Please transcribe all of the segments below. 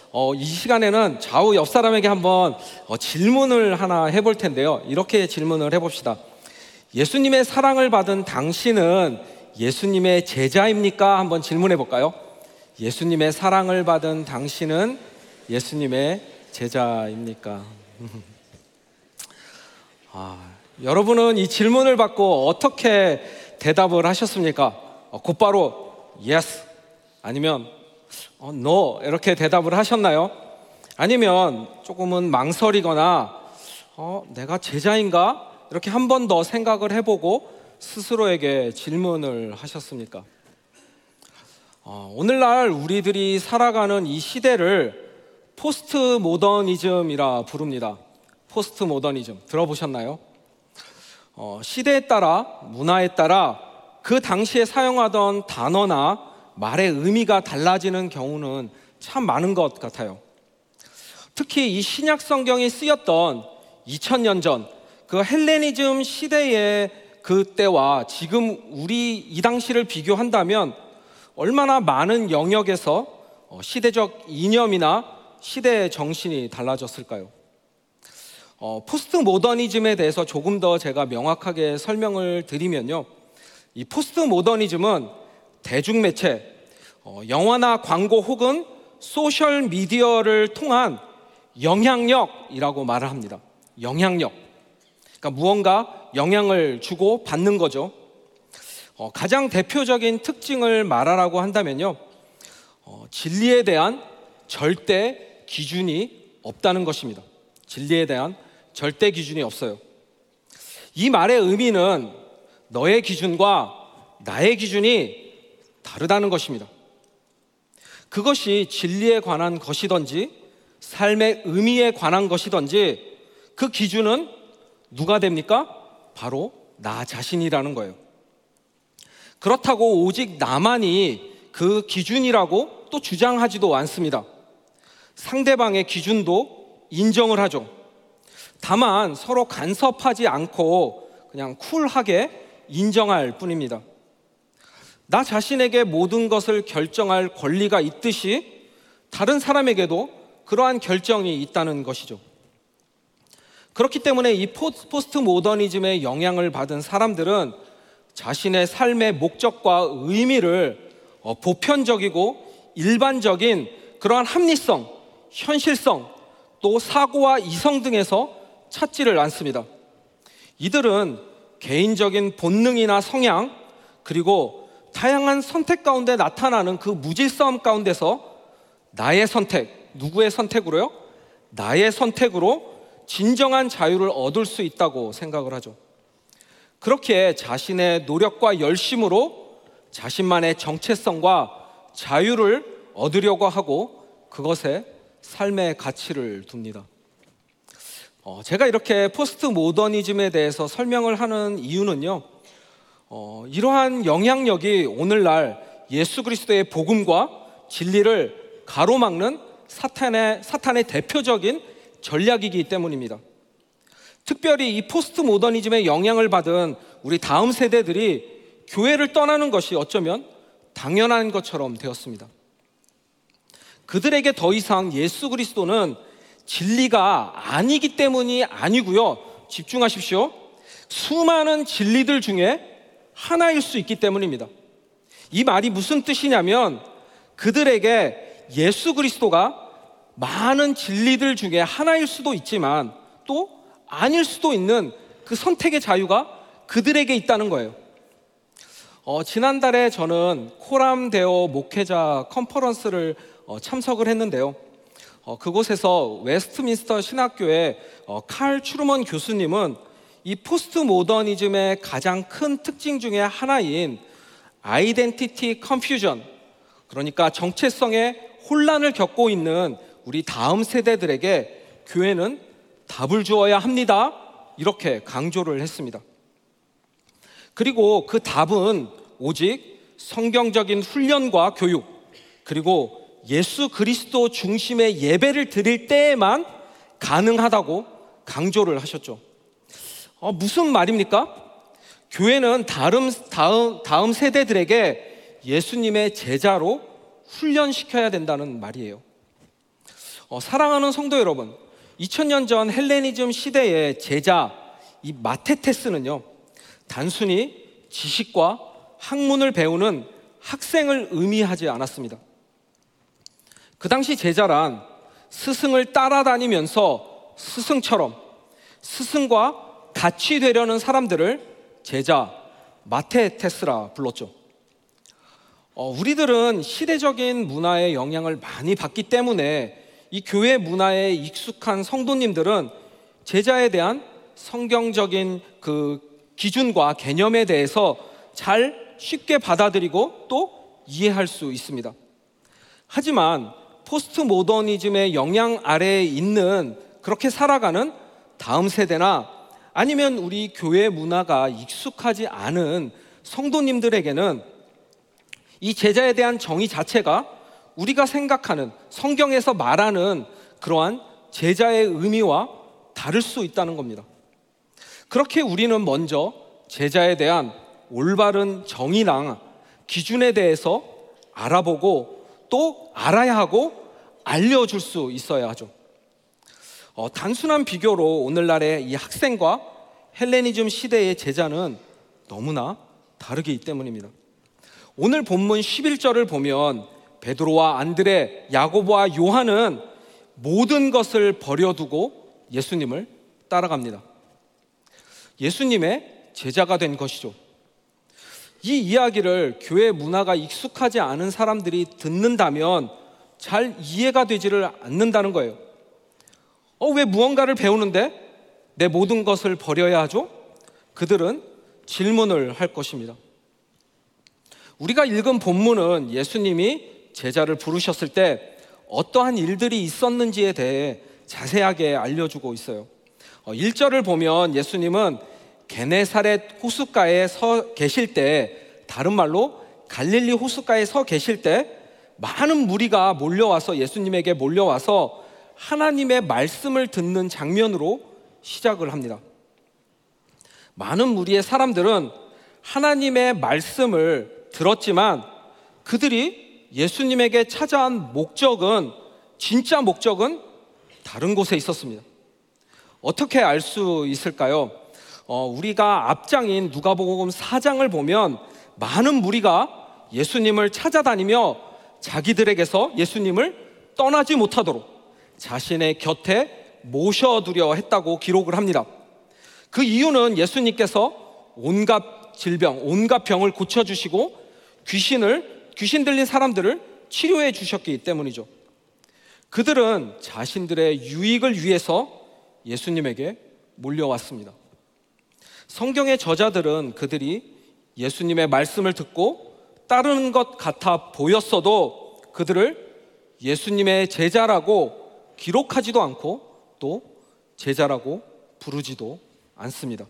이 시간에는 좌우 옆 사람에게 한번 질문을 하나 해볼 텐데요. 이렇게 질문을 해봅시다. 예수님의 사랑을 받은 당신은 예수님의 제자입니까? 한번 질문해 볼까요? 예수님의 사랑을 받은 당신은 예수님의 제자입니까? 여러분은 이 질문을 받고 어떻게 대답을 하셨습니까? 곧바로 yes 아니면 no 이렇게 대답을 하셨나요? 아니면 조금은 망설이거나 내가 제자인가? 이렇게 한 번 더 생각을 해보고 스스로에게 질문을 하셨습니까? 오늘날 우리들이 살아가는 이 시대를 포스트 모더니즘이라 부릅니다. 포스트 모더니즘 들어보셨나요? 시대에 따라, 문화에 따라 그 당시에 사용하던 단어나 말의 의미가 달라지는 경우는 참 많은 것 같아요. 특히 이 신약 성경이 쓰였던 2000년 전 그 헬레니즘 시대의 그때와 지금 우리 이 당시를 비교한다면 얼마나 많은 영역에서 시대적 이념이나 시대의 정신이 달라졌을까요? 포스트 모더니즘에 대해서 조금 더 제가 명확하게 설명을 드리면요, 이 포스트 모더니즘은 대중매체, 영화나 광고 혹은 소셜 미디어를 통한 영향력이라고 말을 합니다. 영향력. 그러니까 무언가 영향을 주고 받는 거죠. 가장 대표적인 특징을 말하라고 한다면요, 진리에 대한 절대 기준이 없다는 것입니다. 진리에 대한 절대 기준이 없어요. 이 말의 의미는 너의 기준과 나의 기준이 다르다는 것입니다. 그것이 진리에 관한 것이든지 삶의 의미에 관한 것이든지 그 기준은 누가 됩니까? 바로 나 자신이라는 거예요. 그렇다고 오직 나만이 그 기준이라고 또 주장하지도 않습니다. 상대방의 기준도 인정을 하죠. 다만 서로 간섭하지 않고 그냥 쿨하게 인정할 뿐입니다. 나 자신에게 모든 것을 결정할 권리가 있듯이 다른 사람에게도 그러한 결정이 있다는 것이죠. 그렇기 때문에 이 포스트 모더니즘의 영향을 받은 사람들은 자신의 삶의 목적과 의미를 보편적이고 일반적인 그러한 합리성, 현실성, 또 사고와 이성 등에서 찾지를 않습니다. 이들은 개인적인 본능이나 성향, 그리고 다양한 선택 가운데 나타나는 그 무질서함 가운데서 나의 선택, 누구의 선택으로요? 나의 선택으로 진정한 자유를 얻을 수 있다고 생각을 하죠. 그렇게 자신의 노력과 열심으로 자신만의 정체성과 자유를 얻으려고 하고 그것에 삶의 가치를 둡니다. 제가 이렇게 포스트 모더니즘에 대해서 설명을 하는 이유는요, 이러한 영향력이 오늘날 예수 그리스도의 복음과 진리를 가로막는 사탄의 대표적인 전략이기 때문입니다. 특별히 이 포스트 모더니즘의 영향을 받은 우리 다음 세대들이 교회를 떠나는 것이 어쩌면 당연한 것처럼 되었습니다. 그들에게 더 이상 예수 그리스도는 진리가 아니기 때문이 아니고요, 집중하십시오, 수많은 진리들 중에 하나일 수 있기 때문입니다. 이 말이 무슨 뜻이냐면 그들에게 예수 그리스도가 많은 진리들 중에 하나일 수도 있지만 또 아닐 수도 있는 그 선택의 자유가 그들에게 있다는 거예요. 지난달에 저는 코람데오 목회자 컨퍼런스를 참석을 했는데요, 그곳에서 웨스트민스터 신학교의 칼 추르먼 교수님은 이 포스트 모더니즘의 가장 큰 특징 중에 하나인 아이덴티티 컨퓨전, 그러니까 정체성의 혼란을 겪고 있는 우리 다음 세대들에게 교회는 답을 주어야 합니다, 이렇게 강조를 했습니다. 그리고 그 답은 오직 성경적인 훈련과 교육, 그리고 예수 그리스도 중심의 예배를 드릴 때에만 가능하다고 강조를 하셨죠. 무슨 말입니까? 교회는 다음 세대들에게 예수님의 제자로 훈련시켜야 된다는 말이에요. 사랑하는 성도 여러분, 2000년 전 헬레니즘 시대의 제자 이 마테테스는요, 단순히 지식과 학문을 배우는 학생을 의미하지 않았습니다. 그 당시 제자란 스승을 따라다니면서 스승처럼 스승과 같이 되려는 사람들을 제자 마테테스라 불렀죠. 우리들은 시대적인 문화의 영향을 많이 받기 때문에 이 교회 문화에 익숙한 성도님들은 제자에 대한 성경적인 그 기준과 개념에 대해서 잘 쉽게 받아들이고 또 이해할 수 있습니다. 하지만 포스트 모더니즘의 영향 아래에 있는 그렇게 살아가는 다음 세대나 아니면 우리 교회 문화가 익숙하지 않은 성도님들에게는 이 제자에 대한 정의 자체가 우리가 생각하는 성경에서 말하는 그러한 제자의 의미와 다를 수 있다는 겁니다. 그렇게 우리는 먼저 제자에 대한 올바른 정의랑 기준에 대해서 알아보고 또 알아야 하고 알려줄 수 있어야 하죠. 단순한 비교로 오늘날의 이 학생과 헬레니즘 시대의 제자는 너무나 다르기 때문입니다. 오늘 본문 11절을 보면 베드로와 안드레, 야고보와 요한은 모든 것을 버려두고 예수님을 따라갑니다. 예수님의 제자가 된 것이죠. 이 이야기를 교회 문화가 익숙하지 않은 사람들이 듣는다면 잘 이해가 되지를 않는다는 거예요. 왜 무언가를 배우는데 내 모든 것을 버려야 하죠? 그들은 질문을 할 것입니다. 우리가 읽은 본문은 예수님이 제자를 부르셨을 때 어떠한 일들이 있었는지에 대해 자세하게 알려주고 있어요. 1절을 보면 예수님은 게네사렛 호숫가에 서 계실 때, 다른 말로 갈릴리 호숫가에 서 계실 때 많은 무리가 몰려와서 예수님에게 몰려와서 하나님의 말씀을 듣는 장면으로 시작을 합니다. 많은 무리의 사람들은 하나님의 말씀을 들었지만 그들이 예수님에게 찾아온 목적은, 진짜 목적은 다른 곳에 있었습니다. 어떻게 알 수 있을까요? 우리가 앞장인 누가복음 4장을 보면 많은 무리가 예수님을 찾아다니며 자기들에게서 예수님을 떠나지 못하도록 자신의 곁에 모셔두려 했다고 기록을 합니다. 그 이유는 예수님께서 온갖 질병, 온갖 병을 고쳐주시고 귀신 들린 사람들을 치료해 주셨기 때문이죠. 그들은 자신들의 유익을 위해서 예수님에게 몰려왔습니다. 성경의 저자들은 그들이 예수님의 말씀을 듣고 따르는 것 같아 보였어도 그들을 예수님의 제자라고 기록하지도 않고 또 제자라고 부르지도 않습니다.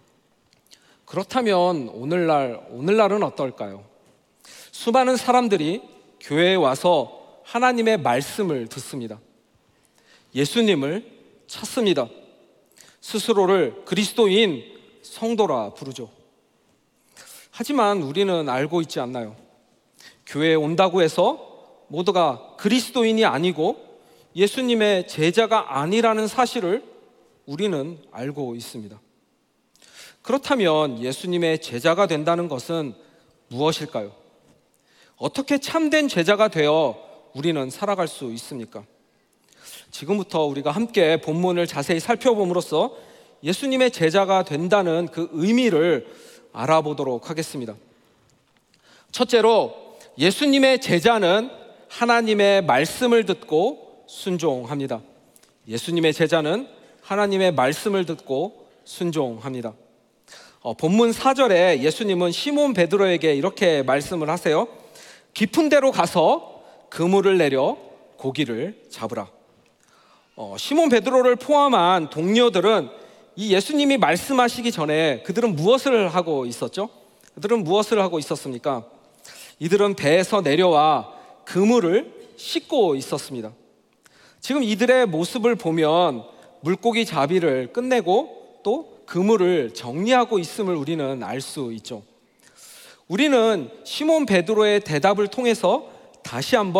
그렇다면 오늘날은 어떨까요? 수많은 사람들이 교회에 와서 하나님의 말씀을 듣습니다. 예수님을 찾습니다. 스스로를 그리스도인 성도라 부르죠. 하지만 우리는 알고 있지 않나요? 교회에 온다고 해서 모두가 그리스도인이 아니고 예수님의 제자가 아니라는 사실을 우리는 알고 있습니다. 그렇다면 예수님의 제자가 된다는 것은 무엇일까요? 어떻게 참된 제자가 되어 우리는 살아갈 수 있습니까? 지금부터 우리가 함께 본문을 자세히 살펴봄으로써 예수님의 제자가 된다는 그 의미를 알아보도록 하겠습니다. 첫째로, 예수님의 제자는 하나님의 말씀을 듣고 순종합니다. 예수님의 제자는 하나님의 말씀을 듣고 순종합니다. 본문 4절에 예수님은 시몬 베드로에게 이렇게 말씀을 하세요. 깊은 데로 가서 그물을 내려 고기를 잡으라. 시몬 베드로를 포함한 동료들은 이 예수님이 말씀하시기 전에 그들은 무엇을 하고 있었죠? 그들은 무엇을 하고 있었습니까? 이들은 배에서 내려와 그물을 씻고 있었습니다. 지금 이들의 모습을 보면 물고기 잡이를 끝내고 또 그물을 정리하고 있음을 우리는 알 수 있죠. 우리는 시몬 베드로의 대답을 통해서 다시 한번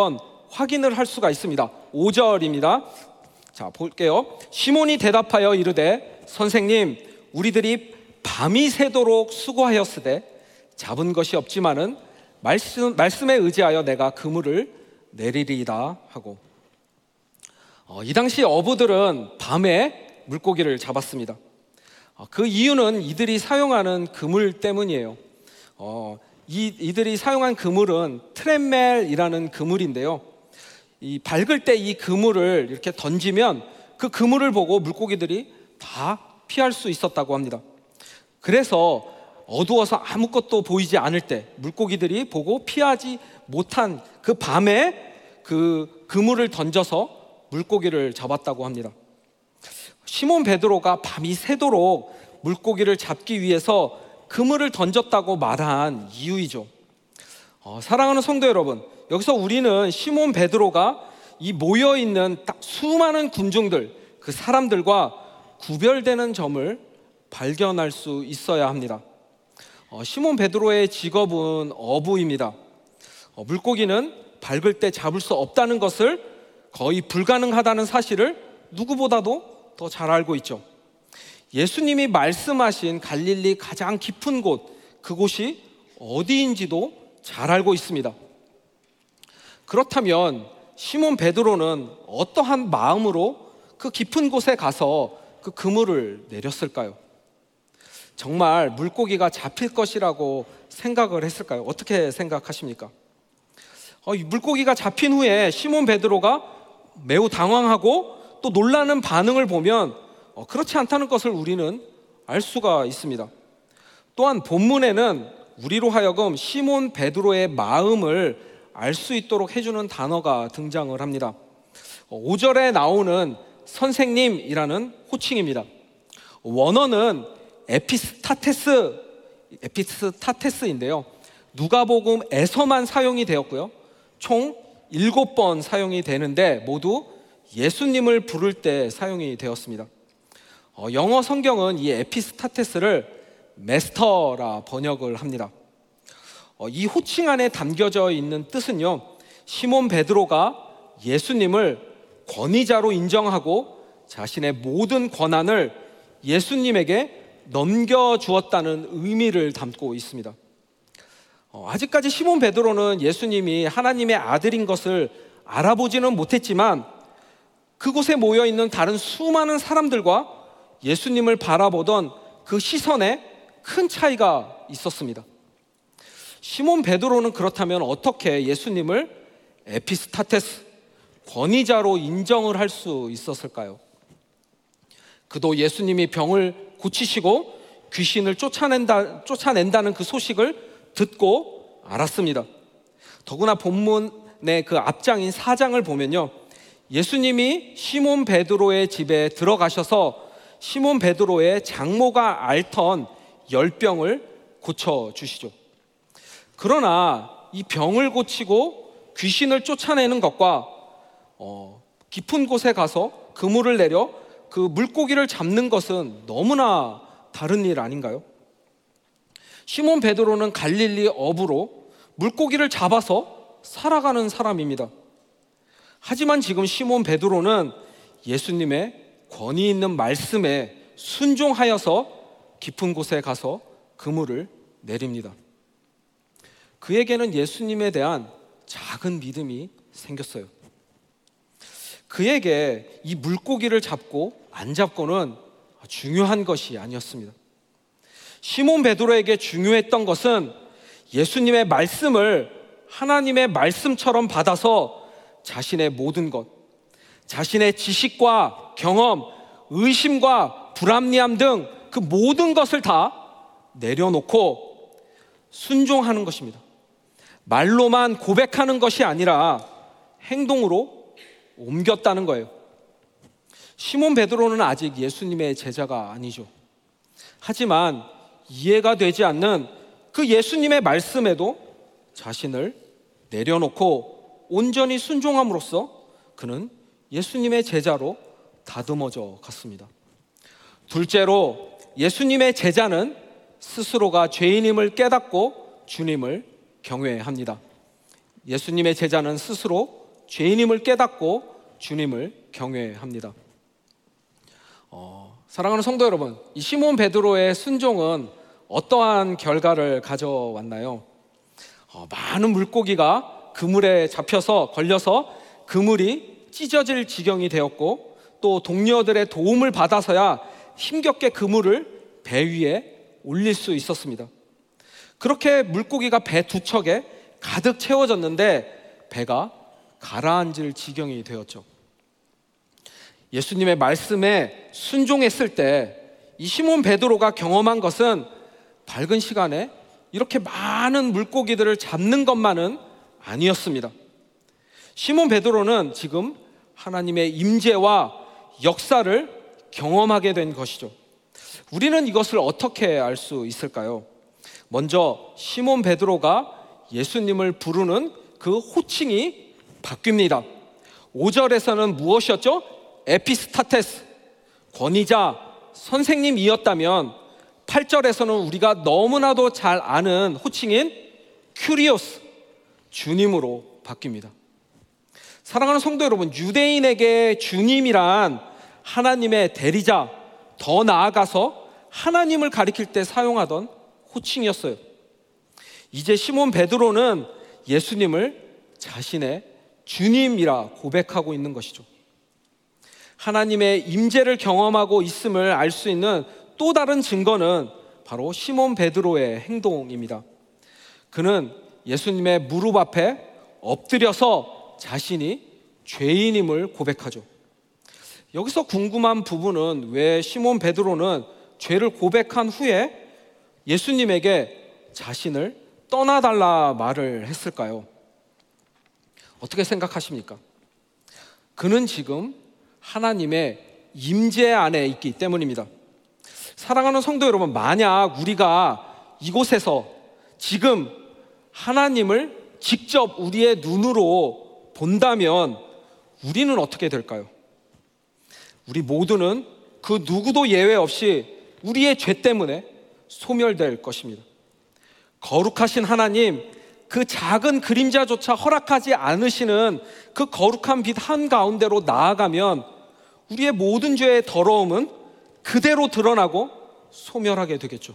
확인을 할 수가 있습니다. 5절입니다. 자, 볼게요. 시몬이 대답하여 이르되 선생님, 우리들이 밤이 새도록 수고하였으되 잡은 것이 없지만은 말씀에 의지하여 내가 그물을 내리리이다 하고, 이 당시 어부들은 밤에 물고기를 잡았습니다. 그 이유는 이들이 사용하는 그물 때문이에요. 이들이 사용한 그물은 트랩멜이라는 그물인데요, 이 밝을 때 이 그물을 이렇게 던지면 그 그물을 보고 물고기들이 다 피할 수 있었다고 합니다. 그래서 어두워서 아무것도 보이지 않을 때 물고기들이 보고 피하지 못한 그 밤에 그 그물을 던져서 물고기를 잡았다고 합니다. 시몬 베드로가 밤이 새도록 물고기를 잡기 위해서 그물을 던졌다고 말한 이유이죠. 사랑하는 성도 여러분, 여기서 우리는 시몬 베드로가 이 모여있는 딱 수많은 군중들, 그 사람들과 구별되는 점을 발견할 수 있어야 합니다. 시몬 베드로의 직업은 어부입니다. 물고기는 밝을 때 잡을 수 없다는 것을, 거의 불가능하다는 사실을 누구보다도 더 잘 알고 있죠. 예수님이 말씀하신 갈릴리 가장 깊은 곳, 그곳이 어디인지도 잘 알고 있습니다. 그렇다면 시몬 베드로는 어떠한 마음으로 그 깊은 곳에 가서 그 그물을 내렸을까요? 정말 물고기가 잡힐 것이라고 생각을 했을까요? 어떻게 생각하십니까? 이 물고기가 잡힌 후에 시몬 베드로가 매우 당황하고 또 놀라는 반응을 보면 그렇지 않다는 것을 우리는 알 수가 있습니다. 또한 본문에는 우리로 하여금 시몬 베드로의 마음을 알 수 있도록 해주는 단어가 등장을 합니다. 5절에 나오는 선생님이라는 호칭입니다. 원어는 에피스타테스인데요, 누가복음에서만 사용이 되었고요, 총 7번 사용이 되는데 모두 예수님을 부를 때 사용이 되었습니다. 영어 성경은 이 에피스타테스를 메스터라 번역을 합니다. 이 호칭 안에 담겨져 있는 뜻은요, 시몬 베드로가 예수님을 권위자로 인정하고 자신의 모든 권한을 예수님에게 넘겨주었다는 의미를 담고 있습니다. 아직까지 시몬 베드로는 예수님이 하나님의 아들인 것을 알아보지는 못했지만 그곳에 모여있는 다른 수많은 사람들과 예수님을 바라보던 그 시선에 큰 차이가 있었습니다. 시몬 베드로는 그렇다면 어떻게 예수님을 에피스타테스, 권위자로 인정을 할 수 있었을까요? 그도 예수님이 병을 고치시고 귀신을 쫓아낸다는 그 소식을 듣고 알았습니다. 더구나 본문의 그 앞장인 4장을 보면요, 예수님이 시몬 베드로의 집에 들어가셔서 시몬 베드로의 장모가 앓던 열병을 고쳐주시죠. 그러나 이 병을 고치고 귀신을 쫓아내는 것과 깊은 곳에 가서 그물을 내려 그 물고기를 잡는 것은 너무나 다른 일 아닌가요? 시몬 베드로는 갈릴리 어부로 물고기를 잡아서 살아가는 사람입니다. 하지만 지금 시몬 베드로는 예수님의 권위 있는 말씀에 순종하여서 깊은 곳에 가서 그물을 내립니다. 그에게는 예수님에 대한 작은 믿음이 생겼어요. 그에게 이 물고기를 잡고 안 잡고는 중요한 것이 아니었습니다. 시몬 베드로에게 중요했던 것은 예수님의 말씀을 하나님의 말씀처럼 받아서 자신의 모든 것, 자신의 지식과 경험, 의심과 불합리함 등 그 모든 것을 다 내려놓고 순종하는 것입니다. 말로만 고백하는 것이 아니라 행동으로 옮겼다는 거예요. 시몬 베드로는 아직 예수님의 제자가 아니죠. 하지만 이해가 되지 않는 그 예수님의 말씀에도 자신을 내려놓고 온전히 순종함으로써 그는 예수님의 제자로 다듬어져 갔습니다. 둘째로, 예수님의 제자는 스스로가 죄인임을 깨닫고 주님을 경외합니다. 예수님의 제자는 스스로 죄인임을 깨닫고 주님을 경외합니다. 사랑하는 성도 여러분, 이 시몬 베드로의 순종은 어떠한 결과를 가져왔나요? 많은 물고기가 그물에 잡혀서 걸려서 그물이 찢어질 지경이 되었고, 또 동료들의 도움을 받아서야 힘겹게 그물을 배 위에 올릴 수 있었습니다. 그렇게 물고기가 배 두 척에 가득 채워졌는데 배가 가라앉을 지경이 되었죠. 예수님의 말씀에 순종했을 때 이 시몬 베드로가 경험한 것은 밝은 시간에 이렇게 많은 물고기들을 잡는 것만은 아니었습니다. 시몬 베드로는 지금 하나님의 임재와 역사를 경험하게 된 것이죠. 우리는 이것을 어떻게 알 수 있을까요? 먼저 시몬 베드로가 예수님을 부르는 그 호칭이 바뀝니다. 5절에서는 무엇이었죠? 에피스타테스, 권위자, 선생님이었다면 8절에서는 우리가 너무나도 잘 아는 호칭인 큐리오스, 주님으로 바뀝니다. 사랑하는 성도 여러분, 유대인에게 주님이란 하나님의 대리자, 더 나아가서 하나님을 가리킬 때 사용하던 호칭이었어요. 이제 시몬 베드로는 예수님을 자신의 주님이라 고백하고 있는 것이죠. 하나님의 임재를 경험하고 있음을 알 수 있는 또 다른 증거는 바로 시몬 베드로의 행동입니다. 그는 예수님의 무릎 앞에 엎드려서 자신이 죄인임을 고백하죠. 여기서 궁금한 부분은 왜 시몬 베드로는 죄를 고백한 후에 예수님에게 자신을 떠나달라 말을 했을까요? 어떻게 생각하십니까? 그는 지금 하나님의 임재 안에 있기 때문입니다. 사랑하는 성도 여러분, 만약 우리가 이곳에서 지금 하나님을 직접 우리의 눈으로 본다면 우리는 어떻게 될까요? 우리 모두는 그 누구도 예외 없이 우리의 죄 때문에 소멸될 것입니다. 거룩하신 하나님, 그 작은 그림자조차 허락하지 않으시는 그 거룩한 빛 한가운데로 나아가면 우리의 모든 죄의 더러움은 그대로 드러나고 소멸하게 되겠죠.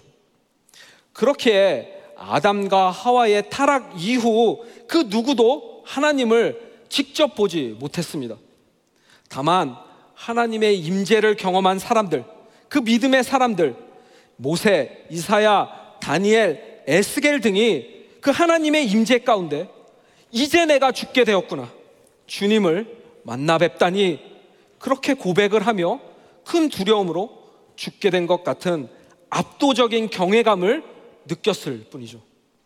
그렇게 아담과 하와의 타락 이후 그 누구도 하나님을 직접 보지 못했습니다. 다만 하나님의 임재를 경험한 사람들, 그 믿음의 사람들, 모세, 이사야, 다니엘, 에스겔 등이 그 하나님의 임재 가운데 이제 내가 죽게 되었구나, 주님을 만나 뵙다니, 그렇게 고백을 하며 큰 두려움으로 죽게 된 것 같은 압도적인 경외감을 느꼈을 뿐이죠.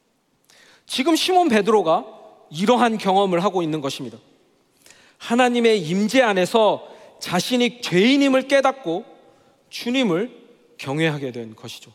지금 시몬 베드로가 이러한 경험을 하고 있는 것입니다. 하나님의 임재 안에서 자신이 죄인임을 깨닫고 주님을 경외하게 된 것이죠.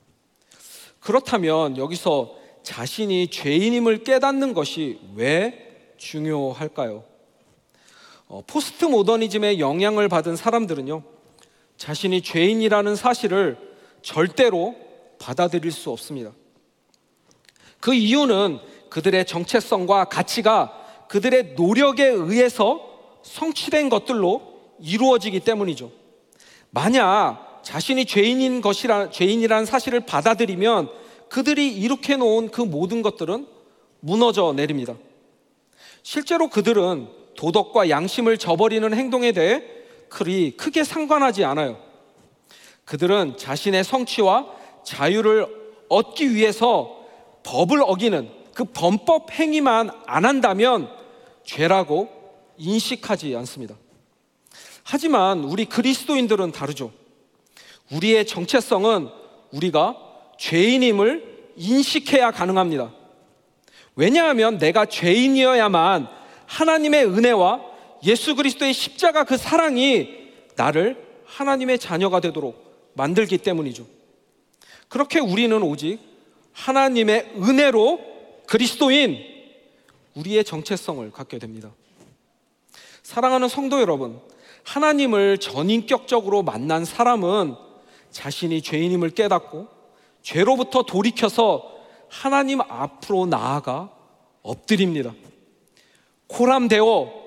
그렇다면 여기서 자신이 죄인임을 깨닫는 것이 왜 중요할까요? 포스트 모더니즘의 영향을 받은 사람들은요, 자신이 죄인이라는 사실을 절대로 받아들일 수 없습니다. 그 이유는 그들의 정체성과 가치가 그들의 노력에 의해서 성취된 것들로 이루어지기 때문이죠. 만약 자신이 죄인이라는 사실을 받아들이면 그들이 이룩해 놓은 그 모든 것들은 무너져 내립니다. 실제로 그들은 도덕과 양심을 저버리는 행동에 대해 그리 크게 상관하지 않아요. 그들은 자신의 성취와 자유를 얻기 위해서 법을 어기는 그 범법 행위만 안 한다면 죄라고 인식하지 않습니다. 하지만 우리 그리스도인들은 다르죠. 우리의 정체성은 우리가 죄인임을 인식해야 가능합니다. 왜냐하면 내가 죄인이어야만 하나님의 은혜와 예수 그리스도의 십자가 그 사랑이 나를 하나님의 자녀가 되도록 만들기 때문이죠. 그렇게 우리는 오직 하나님의 은혜로 그리스도인, 우리의 정체성을 갖게 됩니다. 사랑하는 성도 여러분, 하나님을 전인격적으로 만난 사람은 자신이 죄인임을 깨닫고 죄로부터 돌이켜서 하나님 앞으로 나아가 엎드립니다. 코람데오,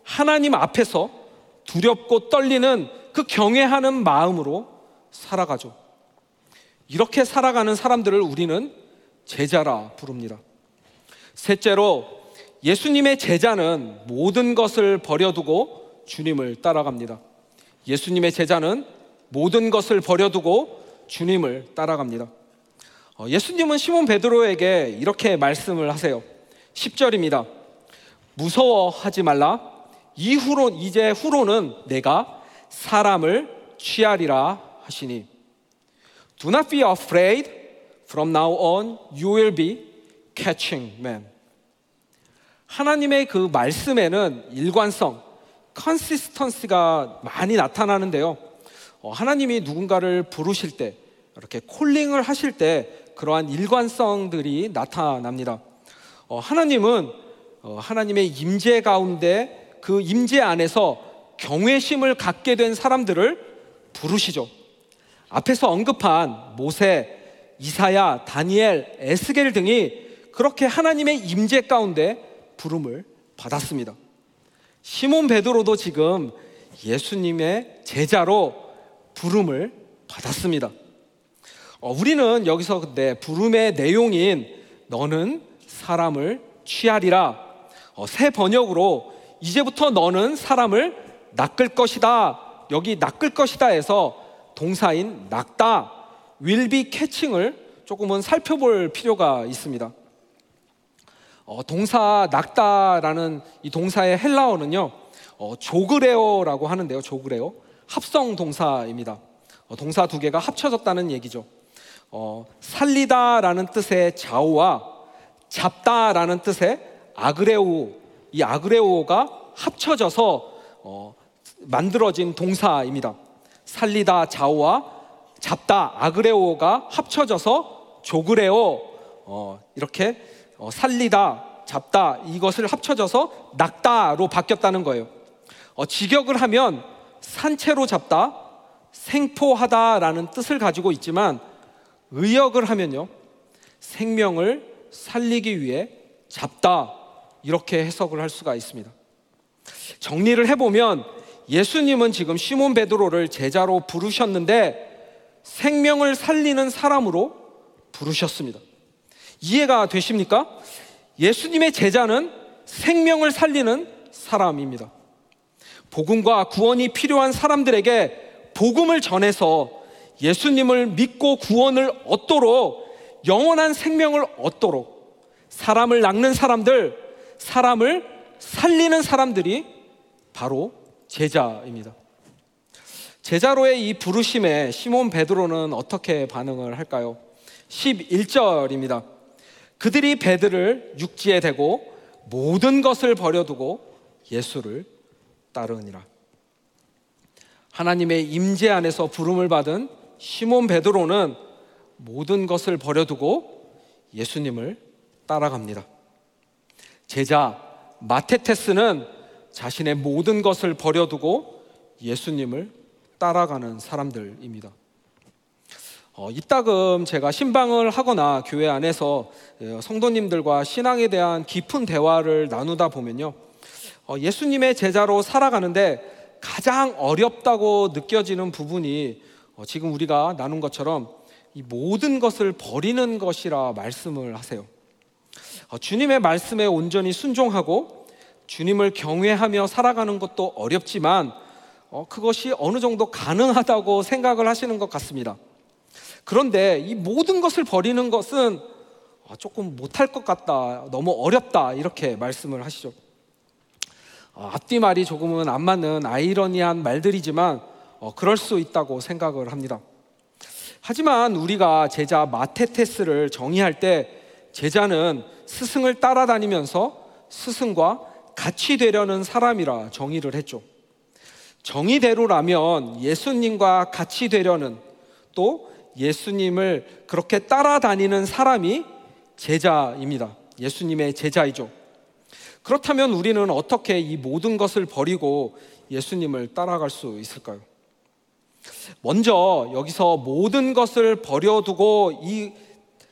하나님 앞에서 두렵고 떨리는 그 경외하는 마음으로 살아가죠. 이렇게 살아가는 사람들을 우리는 제자라 부릅니다. 셋째로, 예수님의 제자는 모든 것을 버려두고 주님을 따라갑니다. 예수님의 제자는 모든 것을 버려두고 주님을 따라갑니다. 예수님은 시몬 베드로에게 이렇게 말씀을 하세요. 10절입니다. 무서워하지 말라. 이제 후로는 내가 사람을 취하리라 하시니. Do not be afraid. From now on you will be catching men. 하나님의 그 말씀에는 일관성, 컨시스턴시가 많이 나타나는데요. 하나님이 누군가를 부르실 때, 이렇게 콜링을 하실 때 그러한 일관성들이 나타납니다. 하나님은 하나님의 임재 가운데 그 임재 안에서 경외심을 갖게 된 사람들을 부르시죠. 앞에서 언급한 모세, 이사야, 다니엘, 에스겔 등이 그렇게 하나님의 임재 가운데 부름을 받았습니다. 시몬 베드로도 지금 예수님의 제자로 부름을 받았습니다. 우리는 여기서 근데 부름의 내용인 너는 사람을 취하리라, 새 번역으로 이제부터 너는 사람을 낚을 것이다, 여기 낚을 것이다 해서 동사인 낚다, will be catching을 조금은 살펴볼 필요가 있습니다. 동사 낚다라는 이 동사의 헬라어는요, 조그레오라고 하는데요. 조그레오, 합성 동사입니다. 동사 두 개가 합쳐졌다는 얘기죠. 살리다라는 뜻의 자오와 잡다라는 뜻의 아그레오, 이 아그레오가 합쳐져서 만들어진 동사입니다. 살리다 자오와 잡다 아그레오가 합쳐져서 조그레오, 이렇게 살리다 잡다 이것을 합쳐져서 낚다로 바뀌었다는 거예요. 직역을 하면 산채로 잡다, 생포하다라는 뜻을 가지고 있지만 의역을 하면요, 생명을 살리기 위해 잡다, 이렇게 해석을 할 수가 있습니다. 정리를 해보면 예수님은 지금 시몬 베드로를 제자로 부르셨는데 생명을 살리는 사람으로 부르셨습니다. 이해가 되십니까? 예수님의 제자는 생명을 살리는 사람입니다. 복음과 구원이 필요한 사람들에게 복음을 전해서 예수님을 믿고 구원을 얻도록, 영원한 생명을 얻도록 사람을 낚는 사람들, 사람을 살리는 사람들이 바로 제자입니다. 제자로의 이 부르심에 시몬 베드로는 어떻게 반응을 할까요? 11절입니다. 그들이 배들을 육지에 대고 모든 것을 버려두고 예수를 따르니라. 하나님의 임재 안에서 부름을 받은 시몬 베드로는 모든 것을 버려두고 예수님을 따라갑니다. 제자 마테테스는 자신의 모든 것을 버려두고 예수님을 따라가는 사람들입니다. 이따금 제가 신방을 하거나 교회 안에서 성도님들과 신앙에 대한 깊은 대화를 나누다 보면요, 예수님의 제자로 살아가는데 가장 어렵다고 느껴지는 부분이 지금 우리가 나눈 것처럼 이 모든 것을 버리는 것이라 말씀을 하세요. 주님의 말씀에 온전히 순종하고 주님을 경외하며 살아가는 것도 어렵지만 그것이 어느 정도 가능하다고 생각을 하시는 것 같습니다. 그런데 이 모든 것을 버리는 것은 조금 못할 것 같다, 너무 어렵다, 이렇게 말씀을 하시죠. 앞뒤말이 조금은 안 맞는 아이러니한 말들이지만 그럴 수 있다고 생각을 합니다. 하지만 우리가 제자 마테테스를 정의할 때 제자는 스승을 따라다니면서 스승과 같이 되려는 사람이라 정의를 했죠. 정의대로라면 예수님과 같이 되려는, 또 예수님을 그렇게 따라다니는 사람이 제자입니다. 예수님의 제자이죠. 그렇다면 우리는 어떻게 이 모든 것을 버리고 예수님을 따라갈 수 있을까요? 먼저 여기서 모든 것을 버려두고, 이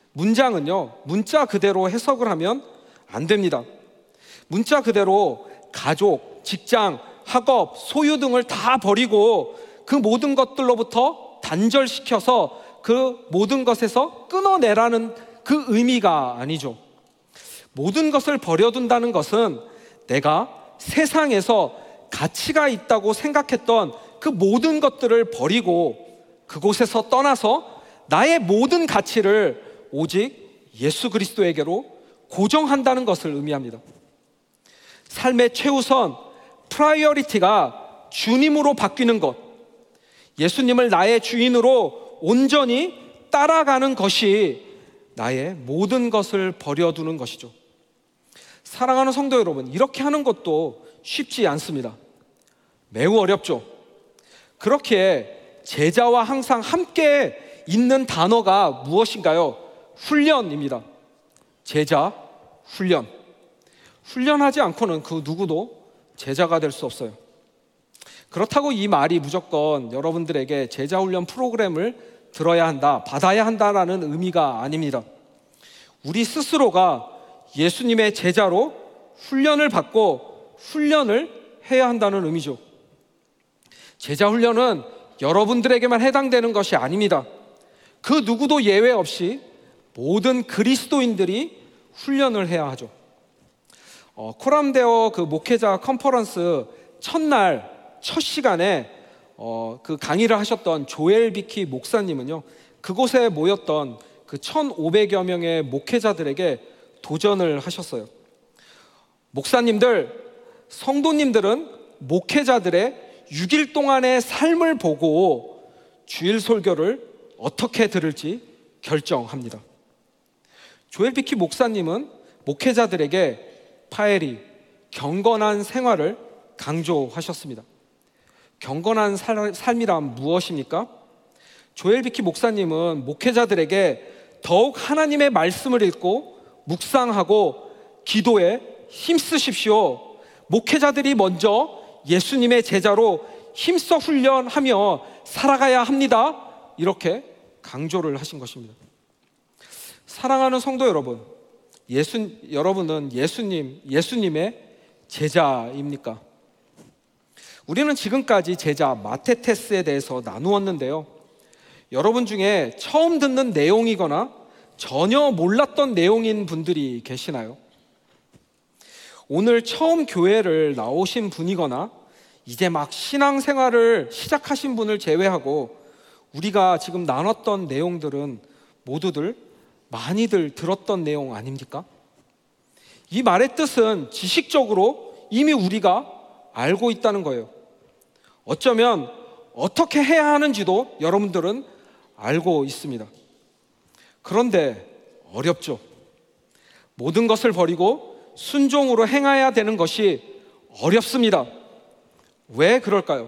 문장은요, 문자 그대로 해석을 하면 안 됩니다. 문자 그대로 가족, 직장, 학업, 소유 등을 다 버리고 그 모든 것들로부터 단절시켜서 그 모든 것에서 끊어내라는 그 의미가 아니죠. 모든 것을 버려둔다는 것은 내가 세상에서 가치가 있다고 생각했던 그 모든 것들을 버리고 그곳에서 떠나서 나의 모든 가치를 오직 예수 그리스도에게로 고정한다는 것을 의미합니다. 삶의 최우선 프라이어리티가 주님으로 바뀌는 것, 예수님을 나의 주인으로 온전히 따라가는 것이 나의 모든 것을 버려두는 것이죠. 사랑하는 성도 여러분, 이렇게 하는 것도 쉽지 않습니다. 매우 어렵죠. 그렇게 제자와 항상 함께 있는 단어가 무엇인가요? 훈련입니다. 제자, 훈련. 훈련하지 않고는 그 누구도 제자가 될 수 없어요. 그렇다고 이 말이 무조건 여러분들에게 제자 훈련 프로그램을 들어야 한다, 받아야 한다라는 의미가 아닙니다. 우리 스스로가 예수님의 제자로 훈련을 받고 훈련을 해야 한다는 의미죠. 제자 훈련은 여러분들에게만 해당되는 것이 아닙니다. 그 누구도 예외 없이 모든 그리스도인들이 훈련을 해야 하죠. 코람데어 그 목회자 컨퍼런스 첫날 첫 시간에 그 강의를 하셨던 조엘 비키 목사님은요, 그곳에 모였던 그 1,500여 명의 목회자들에게 도전을 하셨어요. 목사님들, 성도님들은 목회자들의 6일 동안의 삶을 보고 주일 설교를 어떻게 들을지 결정합니다. 조엘 비키 목사님은 목회자들에게 파에리, 경건한 생활을 강조하셨습니다. 경건한 삶이란 무엇입니까? 조엘 비키 목사님은 목회자들에게 더욱 하나님의 말씀을 읽고 묵상하고 기도에 힘쓰십시오. 목회자들이 먼저 예수님의 제자로 힘써 훈련하며 살아가야 합니다. 이렇게 강조를 하신 것입니다. 사랑하는 성도 여러분, 여러분은 예수님의 제자입니까? 우리는 지금까지 제자 마테테스에 대해서 나누었는데요, 여러분 중에 처음 듣는 내용이거나 전혀 몰랐던 내용인 분들이 계시나요? 오늘 처음 교회를 나오신 분이거나 이제 막 신앙생활을 시작하신 분을 제외하고 우리가 지금 나눴던 내용들은 모두들 많이들 들었던 내용 아닙니까? 이 말의 뜻은 지식적으로 이미 우리가 알고 있다는 거예요. 어쩌면 어떻게 해야 하는지도 여러분들은 알고 있습니다. 그런데 어렵죠. 모든 것을 버리고 순종으로 행해야 되는 것이 어렵습니다. 왜 그럴까요?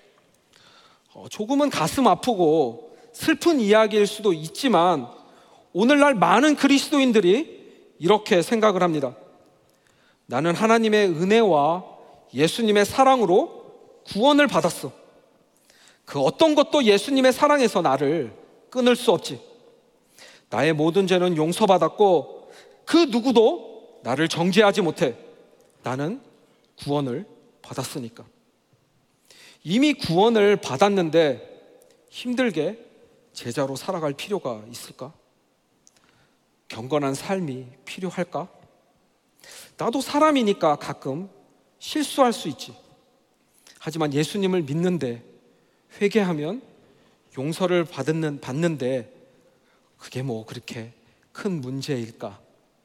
조금은 가슴 아프고 슬픈 이야기일 수도 있지만 오늘날 많은 그리스도인들이 이렇게 생각을 합니다. 나는 하나님의 은혜와 예수님의 사랑으로 구원을 받았어. 그 어떤 것도 예수님의 사랑에서 나를 끊을 수 없지. 나의 모든 죄는 용서받았고 그 누구도 나를 정죄하지 못해. 나는 구원을 받았으니까. 이미 구원을 받았는데 힘들게 제자로 살아갈 필요가 있을까? 경건한 삶이 필요할까? 나도 사람이니까 가끔 실수할 수 있지. 하지만 예수님을 믿는데, 회개하면 용서를 받는데 그게 뭐 그렇게 큰 문제일까?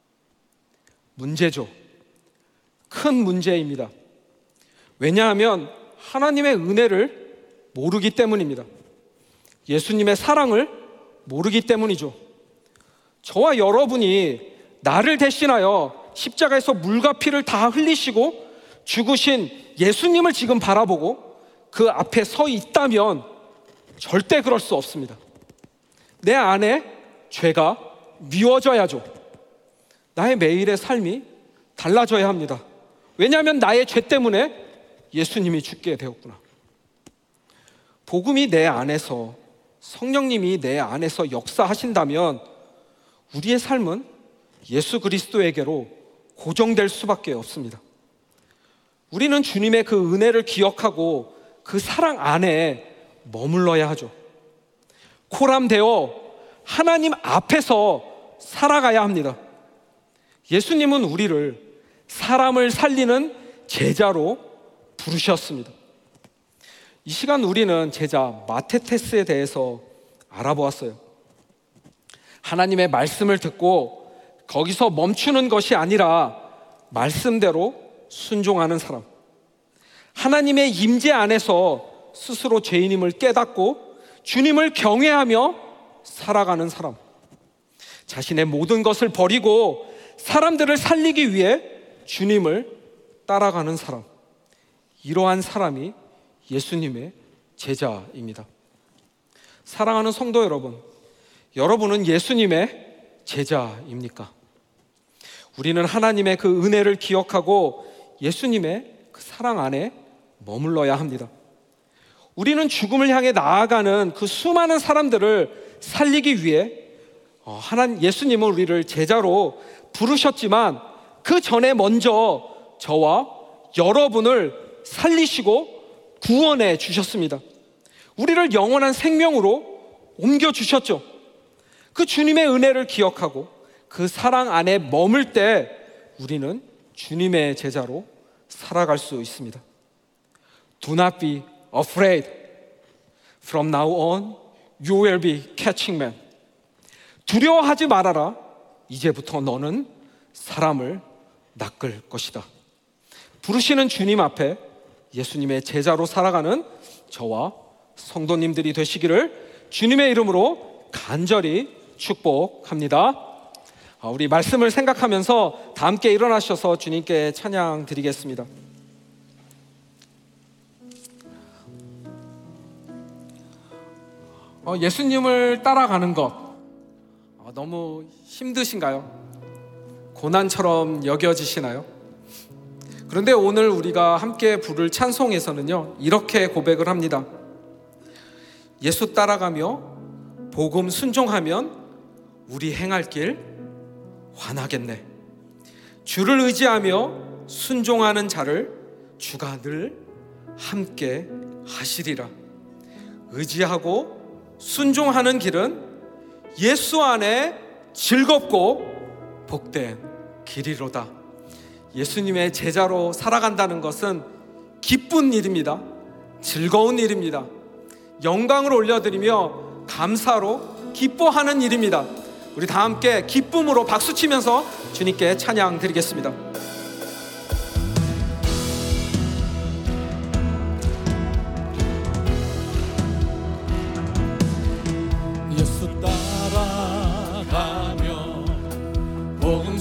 문제죠. 큰 문제입니다. 왜냐하면 하나님의 은혜를 모르기 때문입니다. 예수님의 사랑을 모르기 때문이죠. 저와 여러분이 나를 대신하여 십자가에서 물과 피를 다 흘리시고 죽으신 예수님을 지금 바라보고 그 앞에 서 있다면 절대 그럴 수 없습니다. 내 안에 죄가 미워져야죠. 나의 매일의 삶이 달라져야 합니다. 왜냐하면 나의 죄 때문에 예수님이 죽게 되었구나. 복음이 내 안에서, 성령님이 내 안에서 역사하신다면 우리의 삶은 예수 그리스도에게로 고정될 수밖에 없습니다. 우리는 주님의 그 은혜를 기억하고 그 사랑 안에 머물러야 하죠. 코람되어 하나님 앞에서 살아가야 합니다. 예수님은 우리를 사람을 살리는 제자로 부르셨습니다. 이 시간 우리는 제자 마테테스에 대해서 알아보았어요. 하나님의 말씀을 듣고 거기서 멈추는 것이 아니라 말씀대로 순종하는 사람, 하나님의 임재 안에서 스스로 죄인임을 깨닫고 주님을 경외하며 살아가는 사람, 자신의 모든 것을 버리고 사람들을 살리기 위해 주님을 따라가는 사람, 이러한 사람이 예수님의 제자입니다. 사랑하는 성도 여러분, 여러분은 예수님의 제자입니까? 우리는 하나님의 그 은혜를 기억하고 예수님의 그 사랑 안에 머물러야 합니다. 우리는 죽음을 향해 나아가는 그 수많은 사람들을 살리기 위해 예수님은 우리를 제자로 부르셨지만 그 전에 먼저 저와 여러분을 살리시고 구원해 주셨습니다. 우리를 영원한 생명으로 옮겨주셨죠. 그 주님의 은혜를 기억하고 그 사랑 안에 머물 때 우리는 주님의 제자로 살아갈 수 있습니다. Do not be afraid. From now on, you will be catching men. 두려워하지 말아라. 이제부터 너는 사람을 낚을 것이다. 부르시는 주님 앞에 예수님의 제자로 살아가는 저와 성도님들이 되시기를 주님의 이름으로 간절히 축복합니다. 우리 말씀을 생각하면서 다 함께 일어나셔서 주님께 찬양 드리겠습니다. 예수님을 따라가는 것 너무 힘드신가요? 고난처럼 여겨지시나요? 그런데 오늘 우리가 함께 부를 찬송에서는요, 이렇게 고백을 합니다. 예수 따라가며 복음 순종하면 우리 행할 길 환하겠네. 주를 의지하며 순종하는 자를 주가 늘 함께 하시리라. 의지하고 순종하는 길은 예수 안에 즐겁고 복된 길이로다. 예수님의 제자로 살아간다는 것은 기쁜 일입니다. 즐거운 일입니다. 영광을 올려드리며 감사로 기뻐하는 일입니다. 우리 다 함께 기쁨으로 박수치면서 주님께 찬양 드리겠습니다. 예수 따라가며 복음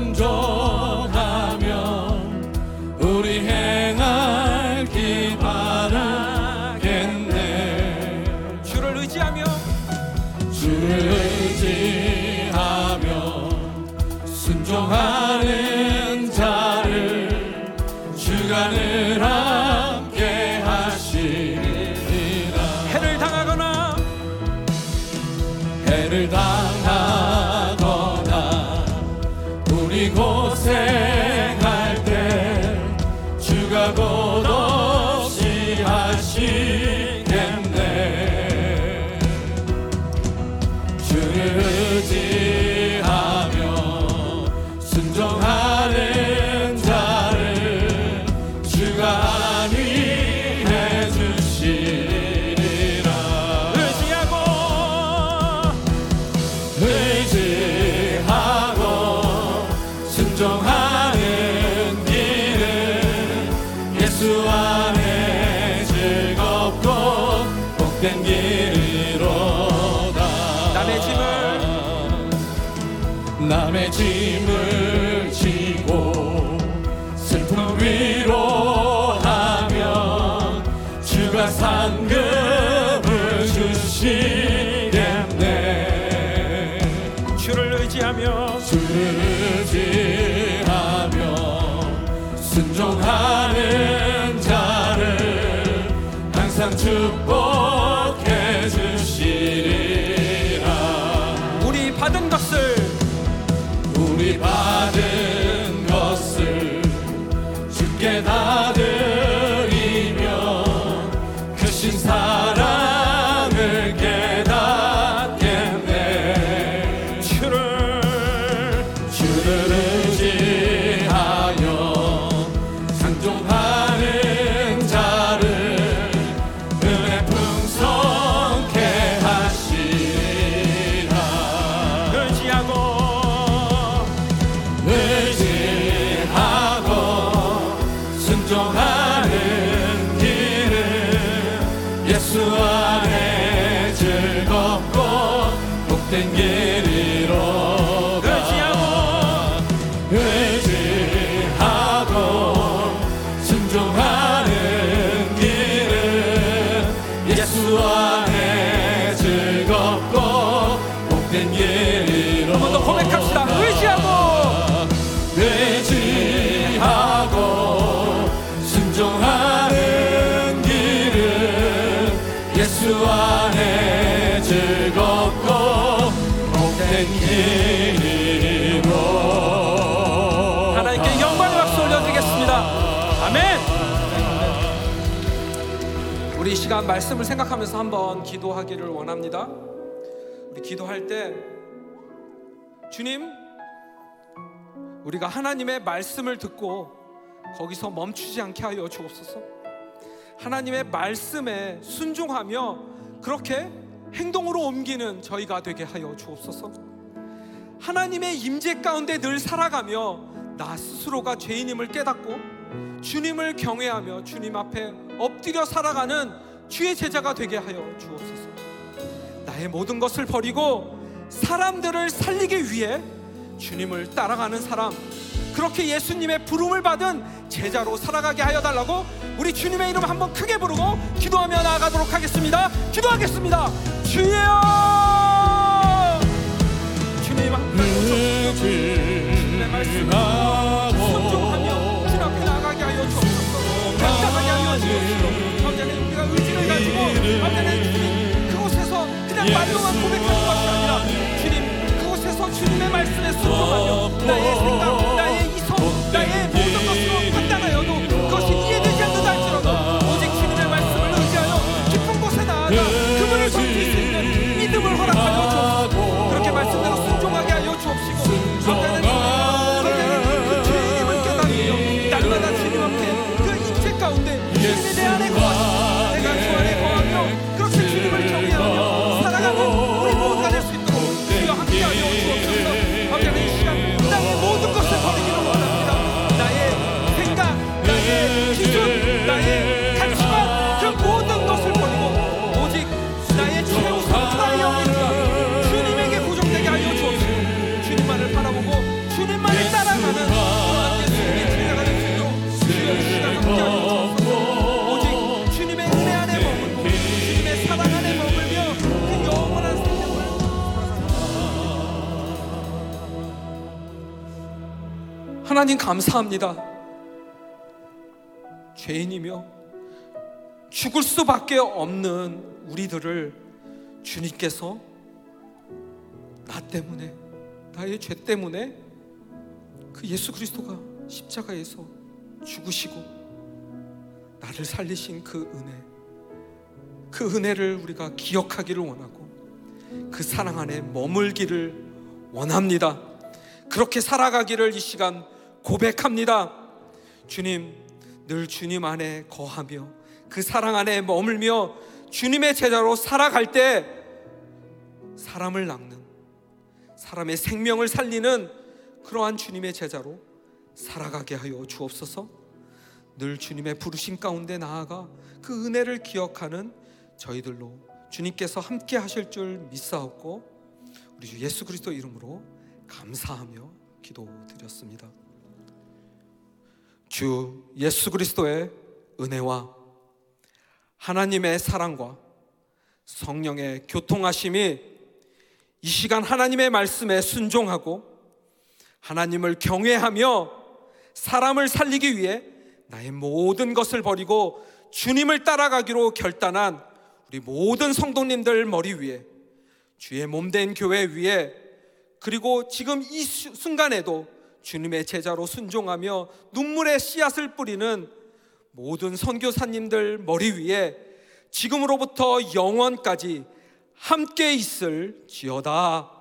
순종하며 우리 행할 길 바라겠네. 주를 의지하며 순종하는 자를 주가 늘 함께 하시리라. 해를 당하거나 우리 고생할 때 주가 곧 없이 하시겠네. 주를 의지하며 순종하는 자를 주가 안위해 주시리라. 의지하고 순종하는 길은 예수 안에 즐겁고 복된 길이로다. 남의 짐을 지고 슬픔 위로하면 주가 상급을 주시겠네. 주를 의지하며 순종하는 자를 항상 축복해 주시리라. 우리 받은 것을 주께 다 크신 사랑을 깨닫겠네. 주를 의지하여 상종하는 자를 은혜 풍성케 하시리라. 의지하고 순종하는 길은 예수 안에 즐겁고 복된 길이로다. 의지하고 순종하는 길은 예수 안에 즐겁고 복된 길이로다. 한 번 더 고백합시다. 의지하고 순종하는 길은 예수 안에 즐겁고 복된 길이로. 하나님께 영광의 박수 올려드리겠습니다. 아멘. 우리 이 시간 말씀을 생각하면서 한번 기도하기를 원합니다. 우리 기도할 때 주님, 우리가 하나님의 말씀을 듣고 거기서 멈추지 않게 하여 주옵소서. 하나님의 말씀에 순종하며 그렇게 행동으로 옮기는 저희가 되게 하여 주옵소서. 하나님의 임재 가운데 늘 살아가며 나 스스로가 죄인임을 깨닫고 주님을 경외하며 주님 앞에 엎드려 살아가는 주의 제자가 되게 하여 주옵소서. 나의 모든 것을 버리고 사람들을 살리기 위해 주님을 따라가는 사람, 그렇게 예수님의 부름을 받은 제자로 살아가게 하여 달라고 우리 주님의 이름 한번 크게 부르고 기도하며 나아가도록 하겠습니다. 기도하겠습니다. 주여, 주님 주님의 말씀을 순종하며 주님 앞에 나아가게 하여 주옵소서. 감사하게 하여 주옵소서. 언제는 우리가 의지를 가지고 언제는 주님 그곳에서 그냥 말로만 고백하는 것이 아니라 주님 그곳에서 주님의 말씀에 순종하며 나의 생각, 나의 이성, 나의 모든 것으로 판단하여도 그것이 이해되지 않는다 할지라도 오직 주님의 말씀을 의지하여 깊은 곳에 나아가 그분을 섬길 수 있는 믿음을 허락하여 주옵소서. 그렇게 말씀대로 순종하게 하여 주옵시고 언제는 그 주님을 깨달으며 날마다 주님 앞에 그 임재 가운데 주님이 내 안에 거하시고 내가 주 안에 거하며 그렇게 주님을 경외하며 살아가는 우리 모두가 될 수 있도록 주여 함께하여 주옵소서. 언제는 이 시간 나의 모든 것을 버리기를 원합니다. 나의 생각, 나의 기준, 나의 가치관, 그 모든 것을 버리고 오직 나의 최우선 프라이어리티가 주님에게 고정되게 하여 주옵소서. 주님만을 바라보고 주님만을 따라가는 하나님의 주님의 제자가 될 수 있도록 주여 이 시간 함께하여 주옵소서. 오직 주님의 은혜 안에 머물고 주님의 사랑 안에 머물며 그 영원한 생명을 하나님 감사합니다. 죄인이며 죽을 수밖에 없는 우리들을 주님께서 나 때문에, 나의 죄 때문에 그 예수 그리스도가 십자가에서 죽으시고 나를 살리신 그 은혜를 우리가 기억하기를 원하고 그 사랑 안에 머물기를 원합니다. 그렇게 살아가기를 이 시간 고백합니다. 주님, 늘 주님 안에 거하며 그 사랑 안에 머물며 주님의 제자로 살아갈 때 사람을 낚는, 사람의 생명을 살리는 그러한 주님의 제자로 살아가게 하여 주옵소서. 늘 주님의 부르심 가운데 나아가 그 은혜를 기억하는 저희들로 주님께서 함께 하실 줄 믿사옵고 우리 주 예수 그리스도 이름으로 감사하며 기도드렸습니다. 주 예수 그리스도의 은혜와 하나님의 사랑과 성령의 교통하심이 이 시간 하나님의 말씀에 순종하고 하나님을 경외하며 사람을 살리기 위해 나의 모든 것을 버리고 주님을 따라가기로 결단한 우리 모든 성도님들 머리 위에, 주의 몸된 교회 위에, 그리고 지금 이 순간에도 주님의 제자로 순종하며 눈물의 씨앗을 뿌리는 모든 선교사님들 머리 위에 지금으로부터 영원까지 함께 있을지어다.